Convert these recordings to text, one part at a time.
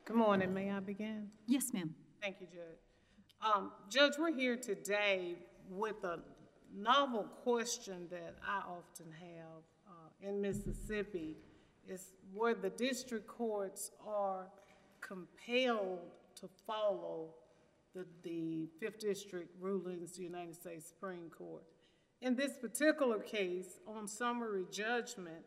Good morning. May I begin? Yes, ma'am. Thank you, Judge. Judge, we're here today with a novel question that I often have in Mississippi is where the district courts are compelled to follow the Fifth District rulings of the United States Supreme Court. In this particular case, on summary judgment,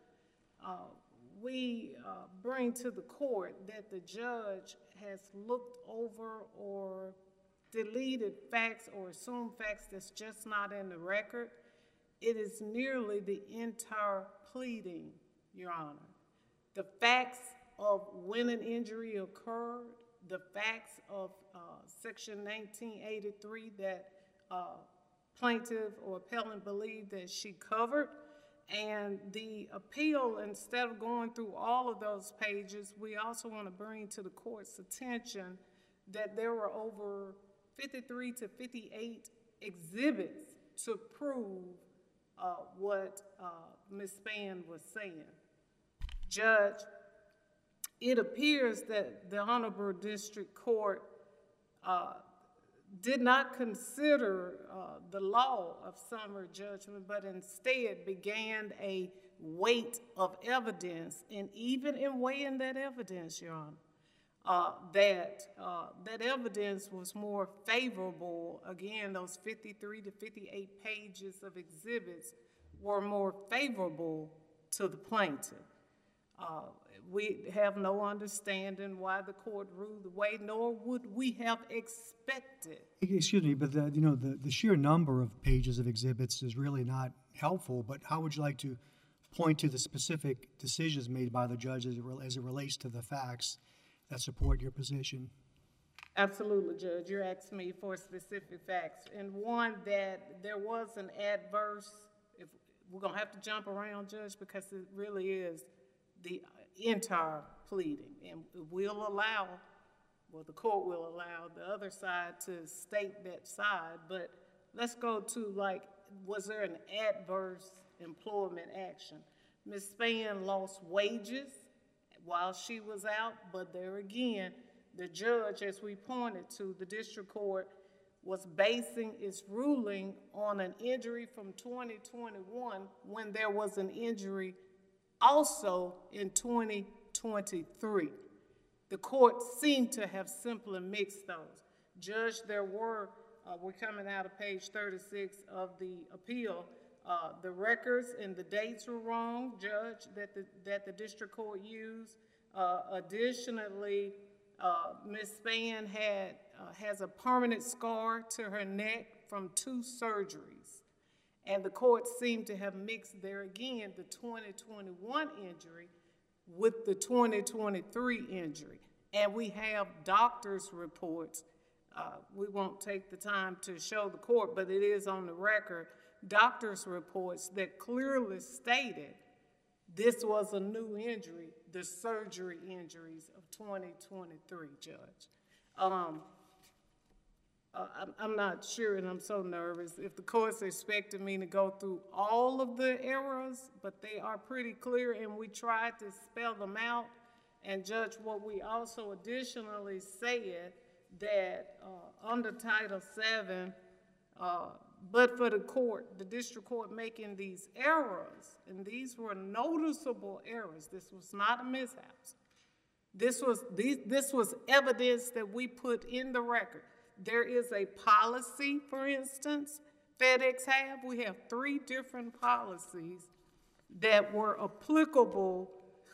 we bring to the court that the judge has looked over or deleted facts or assumed facts that's just not in the record. It is nearly the entire pleading, Your Honor. The facts of when an injury occurred, the facts of Section 1983 that plaintiff or appellant believed that she covered, and the appeal, instead of going through all of those pages, we also want to bring to the court's attention that there were over 53 to 58 exhibits to prove what Ms. Spann was saying. Judge, it appears that the Honorable District Court did not consider the law of summary judgment, but instead began a weight of evidence, and even in weighing that evidence, Your Honor, that evidence was more favorable. Again, those 53 to 58 pages of exhibits were more favorable to the plaintiff. We have no understanding why the court ruled the way, nor would we have expected. Excuse me, but the sheer number of pages of exhibits is really not helpful. But how would you like to point to the specific decisions made by the judge as it relates to the facts that support your position? Absolutely, Judge. You're asking me for specific facts, and one that there was an adverse. If we're gonna have to jump around, Judge, because it really is the entire pleading, and we'll allow, well, the court will allow the other side to state that side, but let's go to, like, was there an adverse employment action? Ms. Spann lost wages while she was out, but there again, the judge, as we pointed to, the district court was basing its ruling on an injury from 2021 when there was an injury also in 2023. The court seemed to have simply mixed those. Judge, there were, we're coming out of page 36 of the appeal, the records and the dates were wrong, Judge, that the district court used. Additionally, Ms. Spann has a permanent scar to her neck from 2 surgeries. And the court seemed to have mixed there again the 2021 injury with the 2023 injury. And we have doctor's reports. We won't take the time to show the court, but it is on the record, doctor's reports that clearly stated this was a new injury, the surgery injuries of 2023, Judge. I'm not sure, and I'm so nervous, if the court's expecting me to go through all of the errors, but they are pretty clear, and we tried to spell them out. And Judge, what we also additionally said that under Title VII, but for the court, the district court making these errors, and these were noticeable errors. This was not a mishap. This was evidence that we put in the record. There is a policy, for instance, FedEx have. We have 3 different policies that were applicable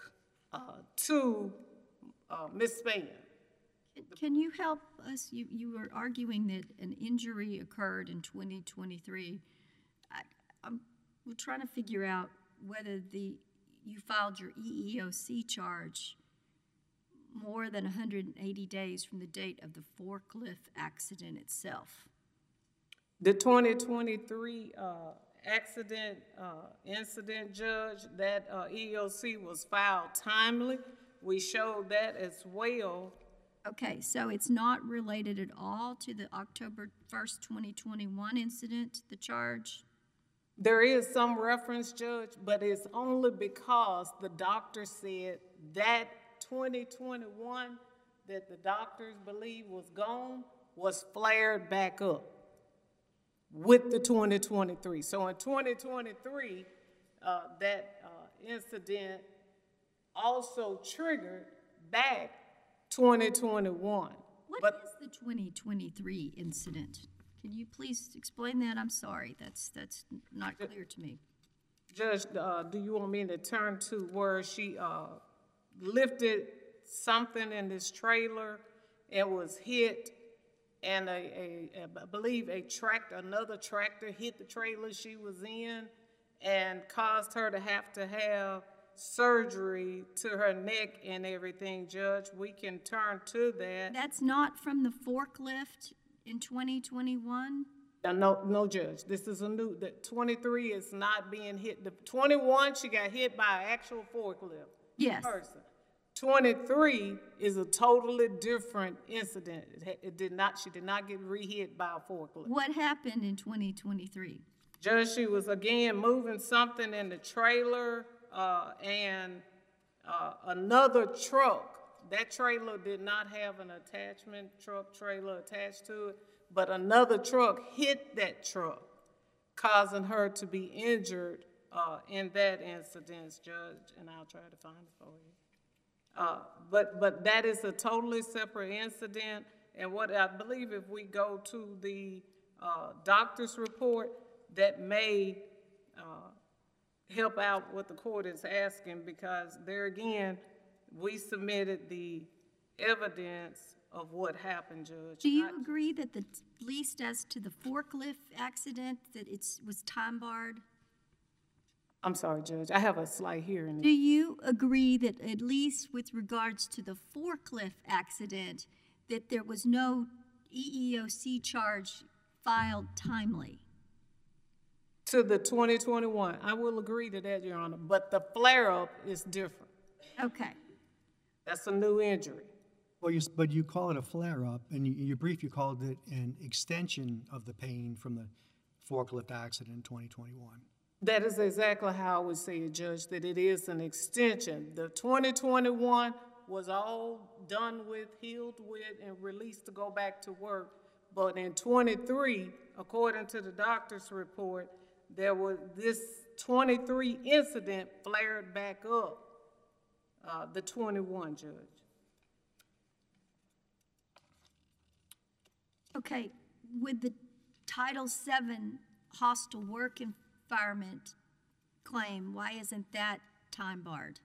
to Ms. Spann. Can you help us? You were arguing that an injury occurred in 2023. We're trying to figure out whether you filed your EEOC charge more than 180 days from the date of the forklift accident itself. The 2023 incident, Judge, that EEOC was filed timely. We showed that as well. Okay, so it's not related at all to the October 1st, 2021 incident, the charge? There is some reference, Judge, but it's only because the doctor said that 2021 that the doctors believe was gone was flared back up with the 2023. So in 2023, that incident also triggered back 2021. What is the 2023 incident? Can you please explain that? I'm sorry, that's not clear to me. Judge, do you want me to turn to where she lifted something in this trailer and was hit, and I believe another tractor hit the trailer she was in and caused her to have surgery to her neck and everything, Judge? We can turn to that. That's not from the forklift in 2021? No, Judge. This is the 23 is not being hit. The 21, she got hit by an actual forklift. Yes. Person. 23 is a totally different incident. She did not get re-hit by a forklift. What happened in 2023? Judge, she was again moving something in the trailer, and another truck. That trailer did not have an attachment trailer attached to it, but another truck hit that truck, causing her to be injured in that incident, Judge, and I'll try to find it for you. But that is a totally separate incident, and what I believe, if we go to the doctor's report, that may help out what the court is asking, because there again, we submitted the evidence of what happened, Judge. Do you agree that at least as to the forklift accident, that it was time barred? I'm sorry, Judge. I have a slight hearing. Do you agree that at least with regards to the forklift accident, that there was no EEOC charge filed timely? To the 2021, I will agree to that, Your Honor, but the flare-up is different. Okay. That's a new injury. Well, but you call it a flare-up, and in your brief you called it an extension of the pain from the forklift accident in 2021. That is exactly how I would say it, Judge, that it is an extension. The 2021 was all done with, healed with, and released to go back to work. But in 23, according to the doctor's report, there was this 23 incident flared back up, the 21, Judge. Okay, with the Title VII hostile work environment claim, why isn't that time barred?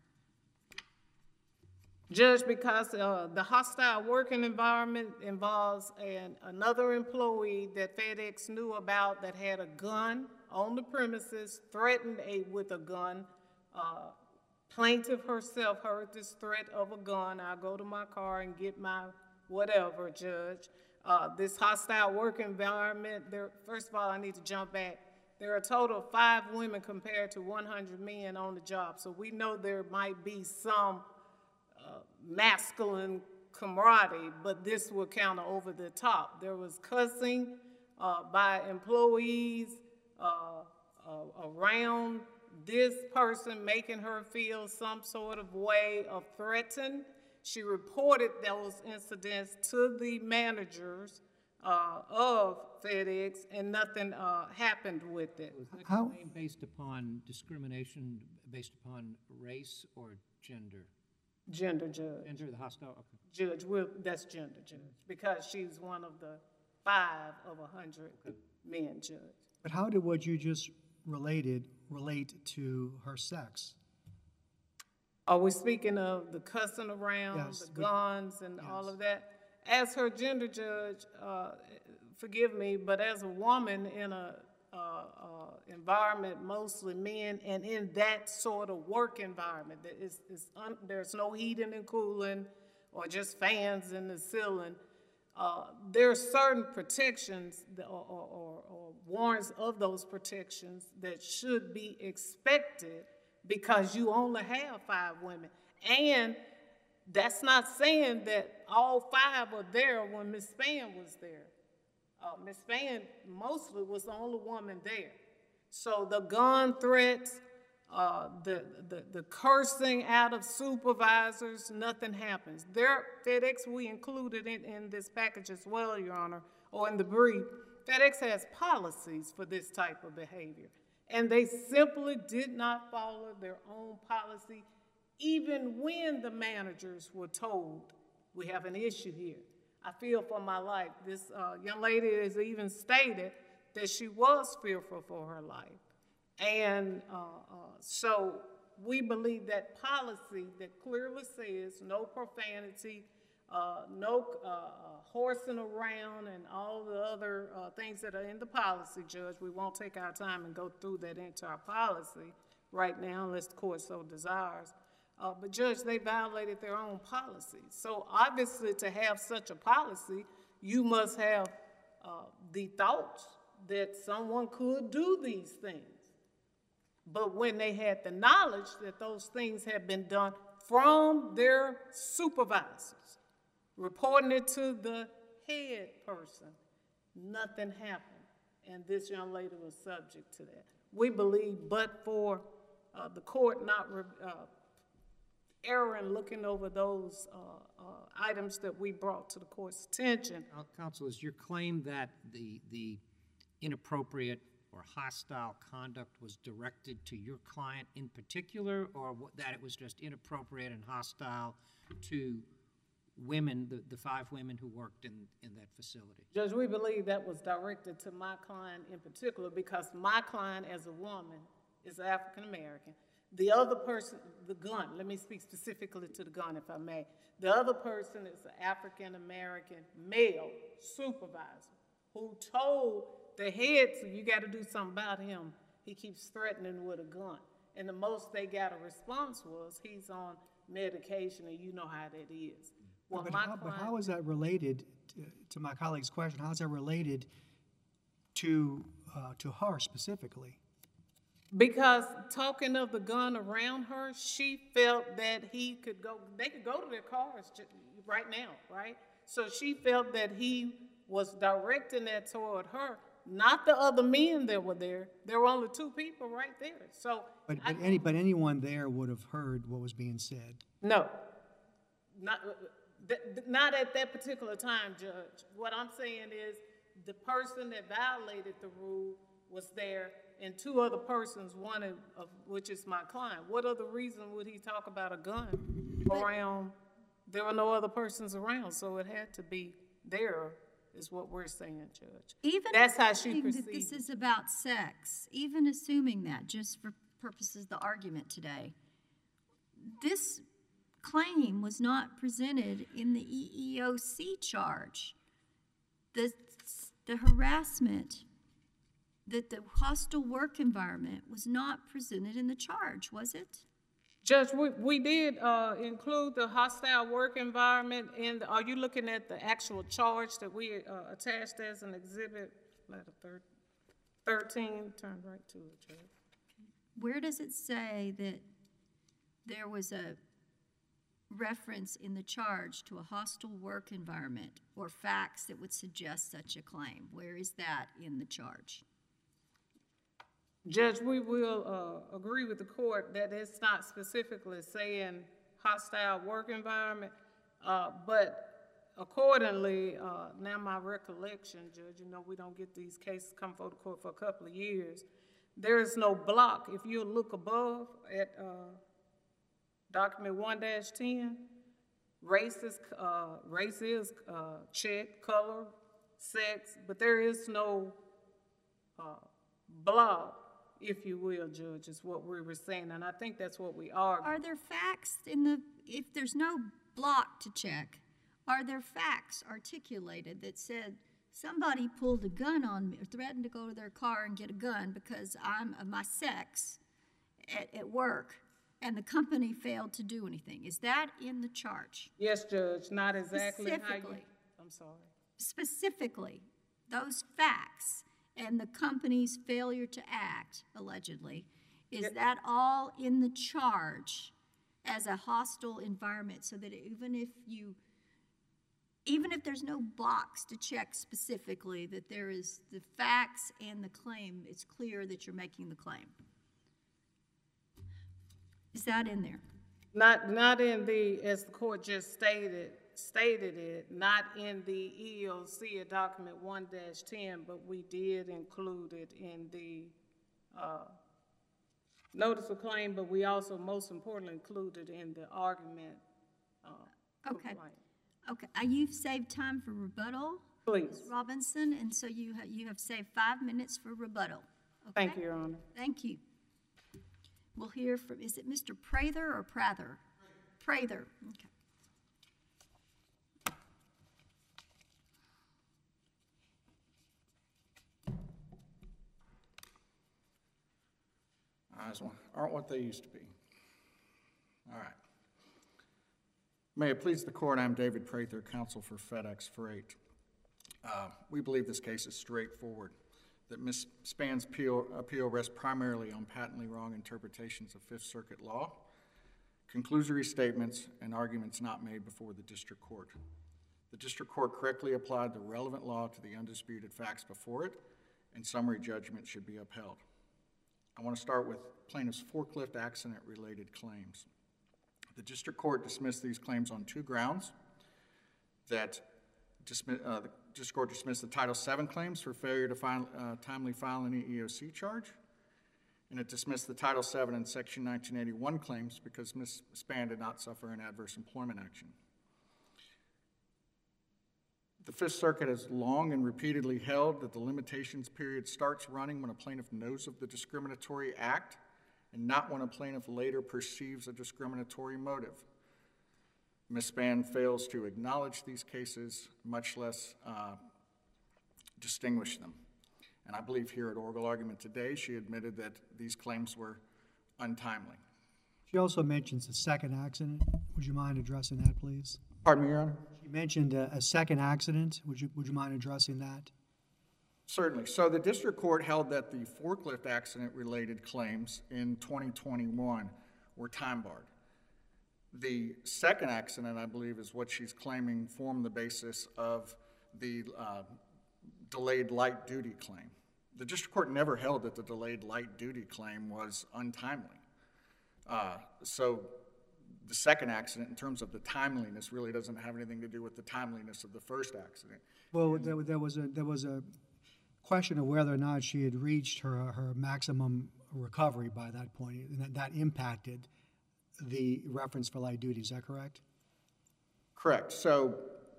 Judge, because the hostile working environment involves another employee that FedEx knew about that had a gun on the premises, threatened with a gun. Plaintiff herself heard this threat of a gun. I'll go to my car and get my whatever, Judge. This hostile work environment, first of all, I need to jump back. There are a total of 5 women compared to 100 men on the job. So we know there might be some masculine camaraderie, but this will count over the top. There was cussing by employees around this person, making her feel some sort of way of threatened. She reported those incidents to the managers of FedEx, and nothing happened with it. Was that claim based upon discrimination based upon race or gender? Gender, Judge. Gender, the hostile? Okay. Judge, that's gender, Judge, because she's one of the 5 of 100 men, Judge. But how did what you just relate to her sex? Are we speaking of the cussing around, Yes, the guns, and all of that? As her gender, Judge, forgive me, but as a woman in a environment, mostly men, and in that sort of work environment, there's no heating and cooling or just fans in the ceiling. There are certain protections or warrants of those protections that should be expected because you only have 5 women. And that's not saying that all 5 were there when Ms. Spann was there. Ms. Spann mostly was the only woman there. So the gun threats, the cursing out of supervisors, nothing happens. FedEx, we included in this package as well, Your Honor, or in the brief. FedEx has policies for this type of behavior, and they simply did not follow their own policy, even when the managers were told, we have an issue here. I fear for my life. This young lady has even stated that she was fearful for her life. And so we believe that policy that clearly says no profanity, no horsing around, and all the other things that are in the policy, Judge. We won't take our time and go through that entire policy right now unless the court so desires. But Judge, they violated their own policy. So obviously to have such a policy, you must have the thoughts that someone could do these things. But when they had the knowledge that those things had been done from their supervisors, reporting it to the head person, nothing happened. And this young lady was subject to that. We believe, but for the court not erring looking over those items that we brought to the court's attention. Counsel, is your claim that the inappropriate or hostile conduct was directed to your client in particular, or that it was just inappropriate and hostile to women, the 5 women who worked in that facility? Judge, we believe that was directed to my client in particular because my client as a woman is African American. The other person, the gun, let me speak specifically to the gun if I may. The other person is an African American male supervisor who told the head, so you got to do something about him. He keeps threatening with a gun. And the most they got a response was, he's on medication, and you know how that is. Well, but how is that related to my colleague's question? How is that related to her specifically? Because talking of the gun around her, she felt that they could go to their cars right now, right? So she felt that he was directing that toward her, not the other men that were there. There were only 2 people right there. So, but anyone there would have heard what was being said. No, not at that particular time, Judge. What I'm saying is the person that violated the rule was there, and 2 other persons, one of which is my client. What other reason would he talk about a gun around? There were no other persons around, so it had to be there, is what we're saying, Judge. Even that's how she assuming perceived that this it. is about sex, even assuming that, just for purposes of the argument today, this claim was not presented in the EEOC charge. The harassment, that the hostile work environment was not presented in the charge, was it? Judge, we did include the hostile work environment, and are you looking at the actual charge that we attached as an exhibit, letter 13? Turn right to it, Judge. Where does it say that there was a reference in the charge to a hostile work environment or facts that would suggest such a claim? Where is that in the charge? Judge, we will agree with the court that it's not specifically saying hostile work environment, but accordingly, now my recollection, Judge, you know we don't get these cases come before the court for a couple of years. There is no block. If you look above at document 1-10, race is checked, color, sex, but there is no block, if you will, Judge, is what we were saying, and I think that's what we argued. Are there facts if there's no block to check, are there facts articulated that said somebody pulled a gun on me or threatened to go to their car and get a gun because I'm of my sex at work, and the company failed to do anything? Is that in the charge? Yes, Judge, not exactly how you... I'm sorry. Specifically, those facts and the company's failure to act, allegedly, is that all in the charge as a hostile environment, so that even if there's no box to check specifically, that there is the facts and the claim, it's clear that you're making the claim? Is that in there? Not in the, as the court just stated it, not in the EEOC or document 1-10, but we did include it in the, notice of claim, but we also, most importantly, included in the argument, Okay. complaint. Okay, you've saved time for rebuttal, Please. Ms. Robinson, and so you have saved 5 minutes for rebuttal. Okay? Thank you, Your Honor. Thank you. We'll hear from, is it Mr. Prather or Prather? Prather, okay. Eyes aren't what they used to be. All right. May it please the court, I'm David Prather, counsel for FedEx Freight. We believe this case is straightforward, that Ms. Spann's appeal rests primarily on patently wrong interpretations of Fifth Circuit law, conclusory statements, and arguments not made before the district court. The district court correctly applied the relevant law to the undisputed facts before it, and summary judgment should be upheld. I want to start with plaintiff's forklift accident-related claims. The district court dismissed these claims on 2 grounds. The district court dismissed the Title VII claims for failure to timely file any EEOC charge, and it dismissed the Title VII and Section 1981 claims because Ms. Spann did not suffer an adverse employment action. The Fifth Circuit has long and repeatedly held that the limitations period starts running when a plaintiff knows of the discriminatory act and not when a plaintiff later perceives a discriminatory motive. Ms. Spann fails to acknowledge these cases, much less distinguish them. And I believe here at oral argument today, she admitted that these claims were untimely. She also mentions a second accident. Would you mind addressing that, please? Pardon me, Your Honor? She mentioned a second accident. Would you mind addressing that? Certainly. So the district court held that the forklift accident-related claims in 2021 were time-barred. The second accident, I believe, is what she's claiming formed the basis of the delayed light-duty claim. The district court never held that the delayed light-duty claim was untimely. So the second accident, in terms of the timeliness, really doesn't have anything to do with the timeliness of the first accident. Well, there was a question of whether or not she had reached her maximum recovery by that point, and that impacted the reference for light duty. Is that correct? Correct. So,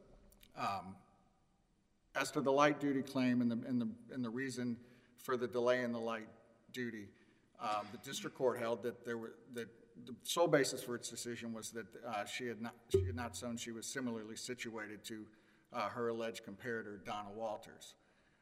as to the light duty claim and the reason for the delay in the light duty, the district court held that the sole basis for its decision was that she had not shown she was similarly situated to her alleged comparator, Donna Walters.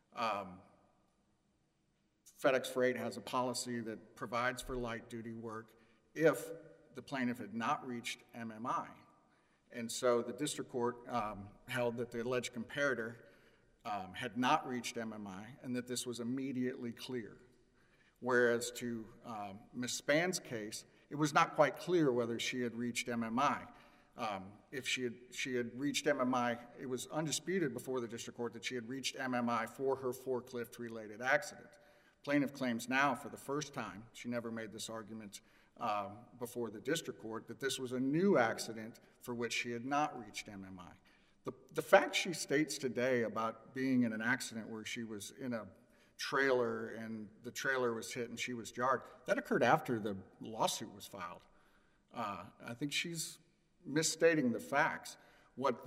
FedEx Freight has a policy that provides for light duty work if the plaintiff had not reached MMI. And so the district court held that the alleged comparator had not reached MMI and that this was immediately clear. Whereas to Ms. Spann's case, it was not quite clear whether she had reached MMI. If she had reached MMI, it was undisputed before the district court that she had reached MMI for her forklift-related accident. Plaintiff claims now for the first time, she never made this argument before the district court, that this was a new accident for which she had not reached MMI. The fact she states today about being in an accident where she was in a trailer and the trailer was hit and she was jarred, that occurred after the lawsuit was filed. I think she's misstating the facts. What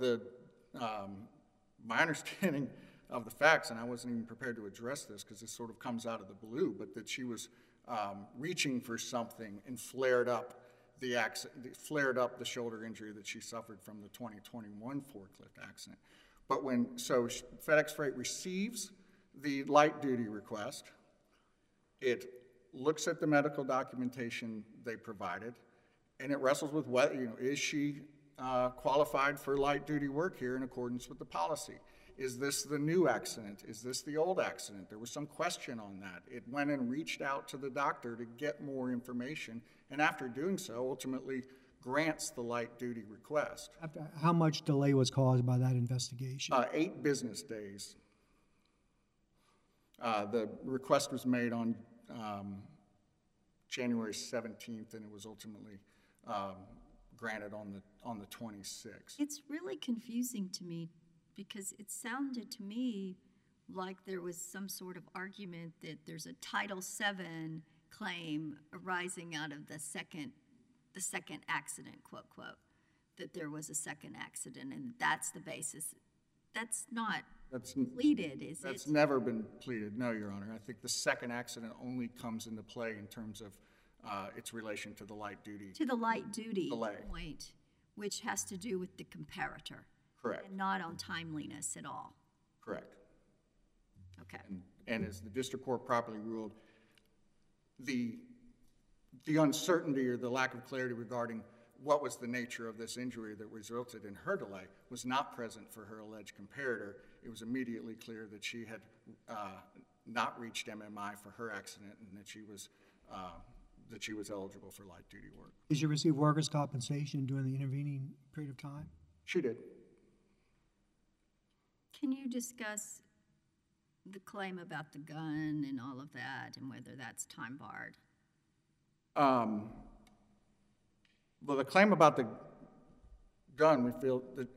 my understanding of the facts, and I wasn't even prepared to address this because this sort of comes out of the blue, but that she was reaching for something and flared up the shoulder injury that she suffered from the 2021 forklift accident. But so FedEx Freight receives the light duty request, it looks at the medical documentation they provided, and it wrestles with whether, is she qualified for light duty work here in accordance with the policy? Is this the new accident? Is this the old accident? There was some question on that. It went and reached out to the doctor to get more information, and after doing so, ultimately grants the light duty request. How much delay was caused by that investigation? 8 business days. The request was made on January 17th, and it was ultimately granted on the 26th. It's really confusing to me because it sounded to me like there was some sort of argument that there's a Title VII claim arising out of the second accident, quote, quote, that there was a second accident, and that's the basis. That's not pleaded, is it? That's never been pleaded, no, Your Honor. I think the second accident only comes into play in terms of its relation to the light duty. To the light duty Delay. point, which has to do with the comparator. Correct. And not on timeliness at all. Correct. Okay. And as the district court properly ruled, the uncertainty or the lack of clarity regarding what was the nature of this injury that resulted in her delay was not present for her alleged comparator. It was immediately clear that she had not reached MMI for her accident and that she was eligible for light duty work. Did you receive workers' compensation during the intervening period of time? She did. Can you discuss the claim about the gun and all of that and whether that's time barred? Well, the claim about the gun, we feel that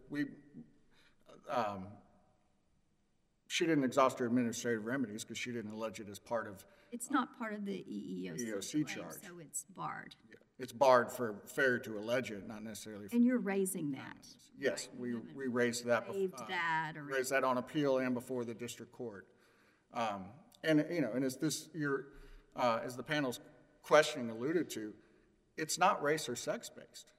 she didn't exhaust her administrative remedies because she didn't allege it as part of. It's not part of the EEOC claim, charge. so it's barred. It's barred for failure to allege it, not necessarily. And you're raising that. Yes, we raised that. Waived that or Raised that on appeal and before the district court. And as as the panel's questioning alluded to, it's not race or sex based.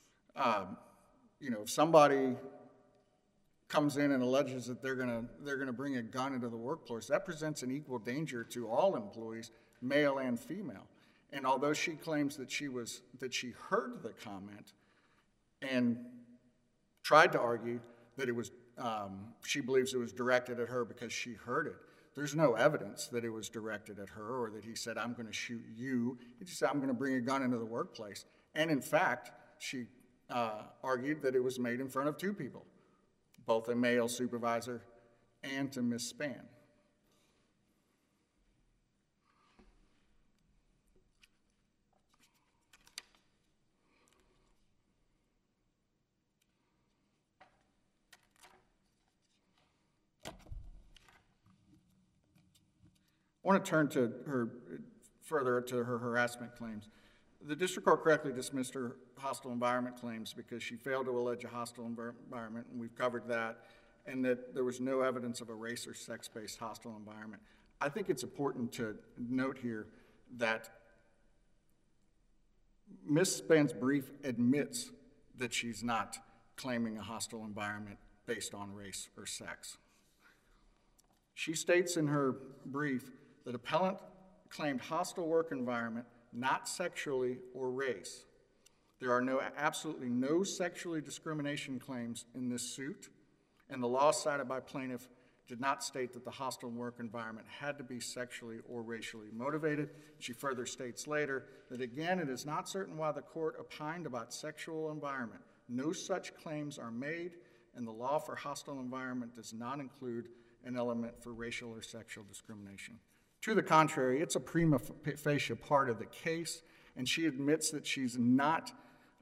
If somebody comes in and alleges that they're gonna bring a gun into the workforce, that presents an equal danger to all employees, male and female. And although she claims that she heard the comment and tried to argue that it was, she believes it was directed at her because she heard it, there's no evidence that it was directed at her or that he said, I'm going to shoot you. He just said, I'm going to bring a gun into the workplace. And in fact, she argued that it was made in front of two people, both a male supervisor and to Ms. Spann. I want to turn to further to her harassment claims. The district court correctly dismissed her hostile environment claims because she failed to allege a hostile environment, and we've covered that, and that there was no evidence of a race or sex-based hostile environment. I think it's important to note here that Ms. Spann's brief admits that she's not claiming a hostile environment based on race or sex. She states in her brief that appellant claimed hostile work environment, not sexually or race. There are absolutely no sexually discrimination claims in this suit, and the law cited by plaintiff did not state that the hostile work environment had to be sexually or racially motivated. She further states later that, again, it is not certain why the court opined about sexual environment. No such claims are made, and the law for hostile environment does not include an element for racial or sexual discrimination. To the contrary, it's a prima facie part of the case, and she admits that she's not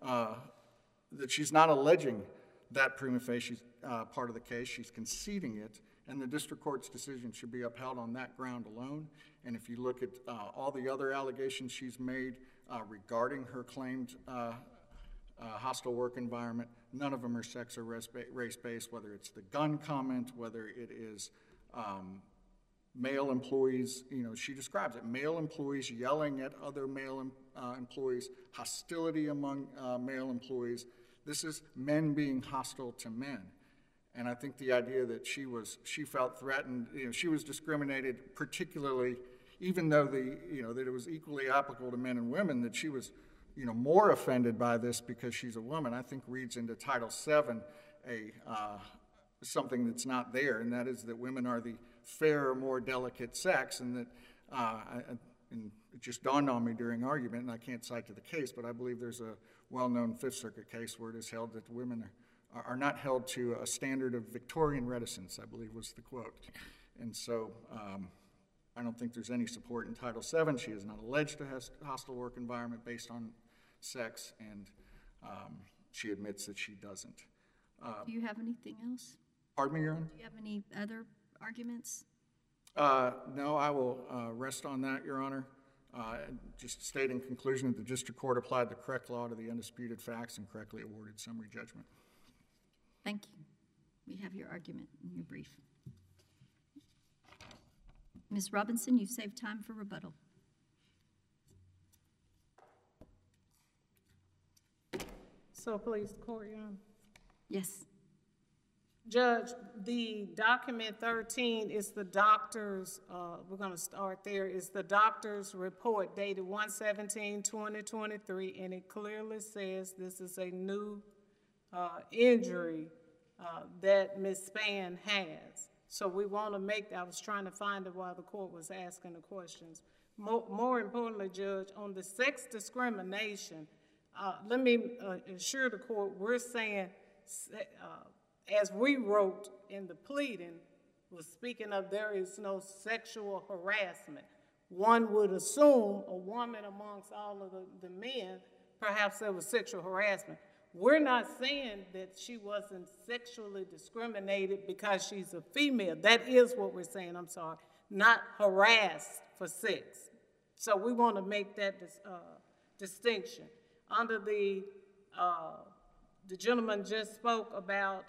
alleging that prima facie part of the case. She's conceding it, and the district court's decision should be upheld on that ground alone. And if you look at all the other allegations she's made regarding her claimed hostile work environment, none of them are sex or race-based, whether it's the gun comment, whether it is male employees, she describes it, male employees yelling at other male employees, hostility among male employees. This is men being hostile to men. And I think the idea that she felt threatened, she was discriminated particularly, even though that it was equally applicable to men and women, that she was, more offended by this because she's a woman, I think reads into Title VII something that's not there, and that is that women are the fairer, more delicate sex, and that, and it just dawned on me during argument, and I can't cite to the case, but I believe there's a well-known Fifth Circuit case where it is held that women are not held to a standard of Victorian reticence, I believe was the quote. And so I don't think there's any support in Title VII. She is not alleged to have hostile work environment based on sex, and she admits that she doesn't. Do you have anything else? Pardon me, Your Honor? Do you have any other arguments? No, I will rest on that, Your Honor. Just state in conclusion that the district court applied the correct law to the undisputed facts and correctly awarded summary judgment. Thank you. We have your argument in your brief. Ms. Robinson, you've saved time for rebuttal. So please, the court, Your Honor. Yes. Judge, the document 13 is the doctor's, we're going to start there, is the doctor's report dated 1/17/2023, and it clearly says this is a new injury that Ms. Spann has. So we want to make, I was trying to find it while the court was asking the questions. More importantly, Judge, on the sex discrimination, let me assure the court, we're saying, as we wrote in the pleading, was speaking of there is no sexual harassment. One would assume a woman amongst all of the men, perhaps there was sexual harassment. We're not saying that she wasn't sexually discriminated because she's a female. That is what we're saying, I'm sorry, not harassed for sex. So we want to make that distinction. Under the gentleman just spoke about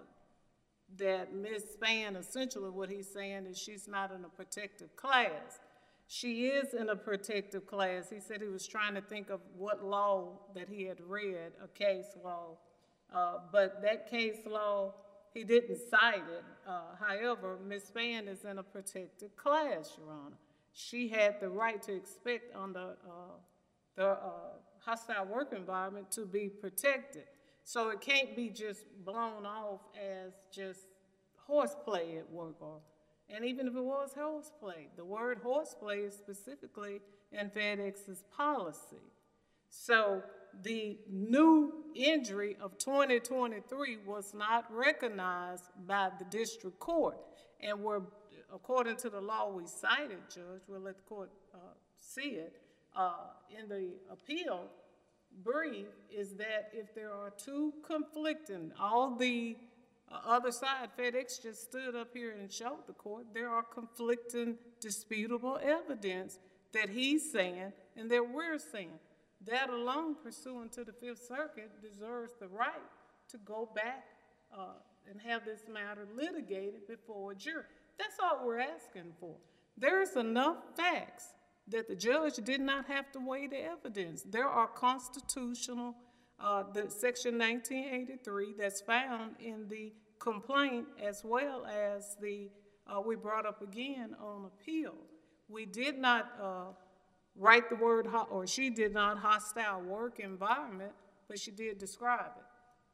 that Ms. Spann, essentially what he's saying is she's not in a protective class. She is in a protective class. He said he was trying to think of what law that he had read, a case law. But that case law, he didn't cite it. However, Ms. Spann is in a protected class, Your Honor. She had the right to expect under the hostile work environment to be protected. So it can't be just blown off as just horseplay at work, and even if it was horseplay, the word horseplay is specifically in FedEx's policy. So the new injury of 2023 was not recognized by the district court, and we're, according to the law we cited, Judge, we'll let the court see it, in the appeal brief, is that if there are two conflicting, all the other side, FedEx just stood up here and showed the court, there are conflicting, disputable evidence that he's saying and that we're saying. That alone, pursuant to the Fifth Circuit, deserves the right to go back and have this matter litigated before a jury. That's all we're asking for. There's enough facts that the judge did not have to weigh the evidence. There are constitutional, the Section 1983 that's found in the complaint, as well as the, we brought up again on appeal. We did not write the word, or she did not, hostile work environment, but she did describe it.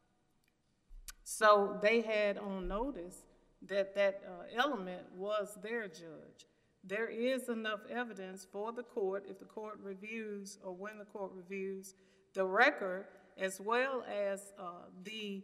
So they had on notice that that element was their judge. There is enough evidence for the court, if the court reviews, or when the court reviews the record, as well as the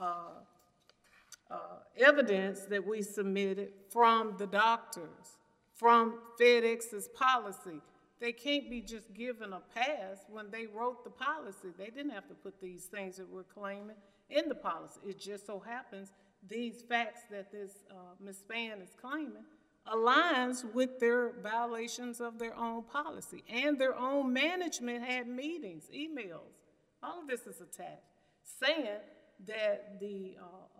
evidence that we submitted from the doctors, from FedEx's policy. They can't be just given a pass when they wrote the policy. They didn't have to put these things that we're claiming in the policy. It just so happens these facts that this Ms. Spann is claiming aligns with their violations of their own policy, and their own management had meetings, emails. All of this is attached, saying that the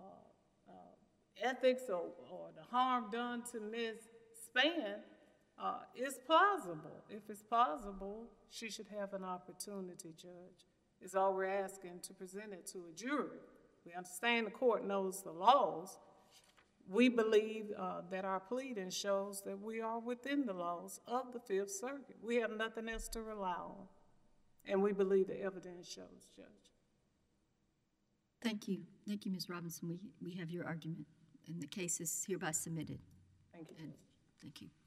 ethics or the harm done to Ms. Spann is plausible. If it's plausible, she should have an opportunity, Judge, is all we're asking, to present it to a jury. We understand the court knows the laws. We believe that our pleading shows that we are within the laws of the Fifth Circuit. We have nothing else to rely on, and we believe the evidence shows, Judge. Thank you. Thank you, Ms. Robinson. We have your argument, and the case is hereby submitted. Thank you. Thank you.